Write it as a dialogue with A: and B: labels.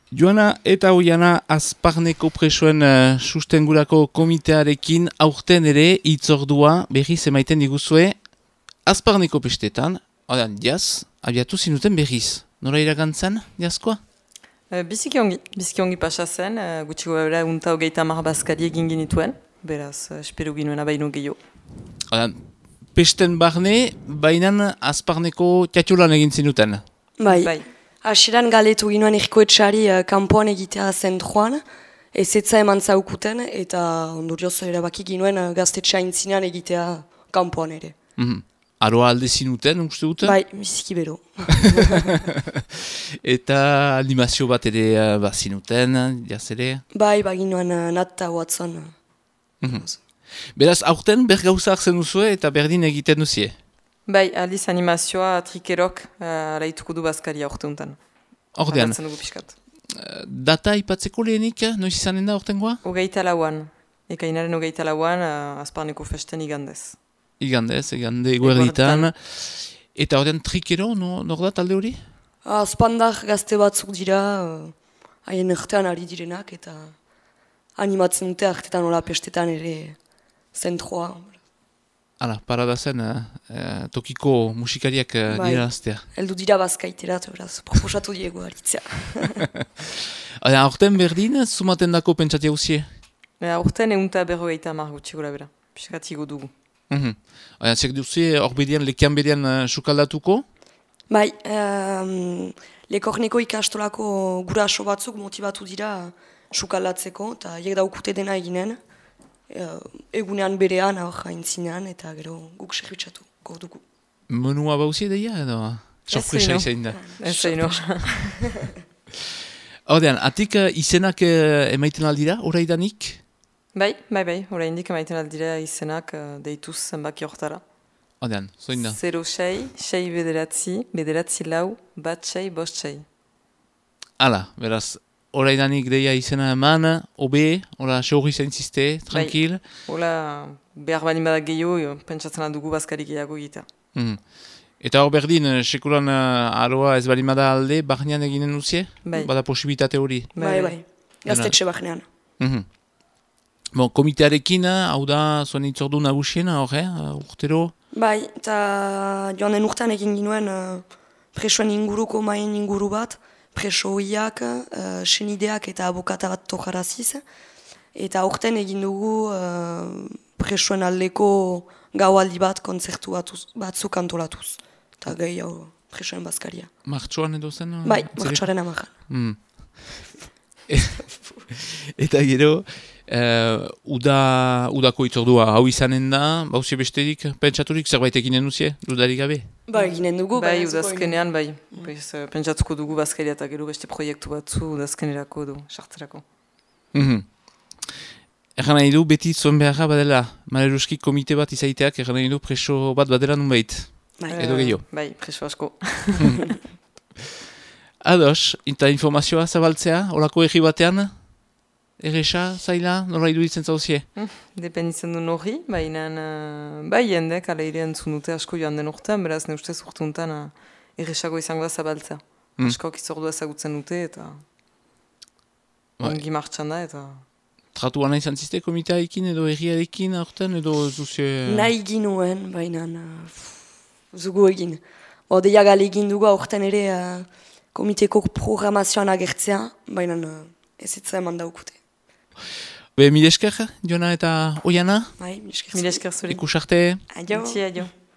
A: Joana eta Oiana Azparneko presoen sustengurako komitearekin aurten ere hitzordua berriz emaiten diguzue Azparneko pestetan, jaz, abiatu zinuten berriz. Nora iragantzan, jazkoa?
B: Biziki ongi pasa zen, gutxiko bera unta hogeita hamar bazkari egin genituen, beraz, espero ginoen abaino gehiago.
A: Pesten barne, bainan Azparneko txatxulan egin zinuten?
C: Bai. Hasieran galetu ginoen erkoetxari kanpoan egitea zentroan, ezetza eman zaukuten, eta ondorioz erabaki ginoen gaztetxa intzinean egitea kanpoan ere.
A: Aroa alde zinuten, uste dut?
C: Bai, biziki bero.
A: Eta animazio bat ere zinuten, jaz ere?
C: Bai, ginoen Nat eta Watson.
A: Beraz, aurten bergauza hartzen duzue eta berdin egiten duzie?
B: Bai, aldiz animazioa trikerok araituko du bazkaria orte untan.
A: Ordean,
B: Agatzen dugu pixkat.
A: data ipatzeko lehenik, noiz izanen da ortengoa?
B: Hogeita lauan, ekainaren hogeita lauan, Azparneko festen igandez.
A: Igande eguerditan. Eta ordean trikero, nor da talde hori?
C: Azpandar gazte batzuk dira, haien ertean ari direnak, eta animatzen dute artetan hola pestetan ere zentroa.
A: Hala, parada zen, tokiko musikariak dira aztea.
C: Eldu dira bazkaiterat, beraz, proposatu diego aritzea.
A: Aurten berdin, zumaten dako pentsatia usie?
B: Aurten egunta berrogeita hamar gutxiko labera, pixkatigo dugu.
A: Zek duzie, horbedean, lekian berean sukaldatuko?
C: Bai, Lekorneko ikastolako guraso batzuk motibatu dira sukaldatzeko, eta hiek daukute dena eginen. Egunean berean, haintzinean, eta gero guk serbitzatu gordugu.
A: Menua bauzie deia, edo? Sorpresa izan da.
B: Ez zeino.
A: Ordean, atik izenak emaiten aldira, oraidanik?
B: Bai, oraindik emaiten aldira izenak deituz zenbaki hortara.
A: Ordean, zoin da?
B: 06 bederatzi lau, bat 6 bost 6.
A: Hala, beraz, oraidanik deia izena eman, obe, hola, seurri zaintziste, tranquil.
B: Hola, behar bali badak gehiago, pentsatzen dugu bazkarik gehiago egitea.
A: Eta hor berdin, sekulan aroa ez bali bada alde, bahnean eginen duzie?
B: Bai.
A: Bada posibilitate hori?
C: Bai, gaztetxe bahnean.
A: Komitearekin, hau da, zuen itzordu nagusiena, urtero?
C: Bai, eta joan den urtean egin ginuen presoen inguruko maien inguru bat, presoiak, senideak eta abokata bat tokaraziz. Eta aurten egin dugu presoen aldeko gaualdi bat kontzertu batzuk antolatuz. Eta gehiago presoen bazkaria.
A: Martxoan edo zen?
C: Bai, martxoaren amajan.
A: Eta gero, udako itzordua hau izanen da, bauzie besterik, pentsaturik zerbait eginen duzie, dudarik gabe?
C: Bai, eginen dugu.
B: Bai, udazkenean, bai. Pentsatuko dugu bazkaria eta gero beste proiektu batzu udazkenerako edo, sartzerako.
A: Erran nahi du, beti zuen beharra badela, Maleruski komite bat izaiteak, erran nahi du preso bat badela nunbait. Edo gehiago.
B: Bai, preso asko.
A: Ados, eta informazioa zabaltzea, olako egi batean? Erresa, zaila, nola iruditzen zauzie?
B: Dependitzen du norri, baina bai jendek, ala ere entzun dute asko joan den urtean, beraz ne ustez urtuntan erresago izango da zabaltzea. Askok izordua ezagutzen dute eta ongi martxan da eta...
A: Tratuan izan ziste komitearekin edo erriarekin aurten edo zuzie...
C: Nahi ginuen, baina zugu egin. Odeia gale egin dugu aurten ere komiteko programazioan agertzea, baina ez etza eman daukute.
A: Be, mil esker, Joana eta Oiana?
C: Bai, mil esker.
B: Mil esker zuri.
A: Ikusarte.
C: Adio.
B: Adio.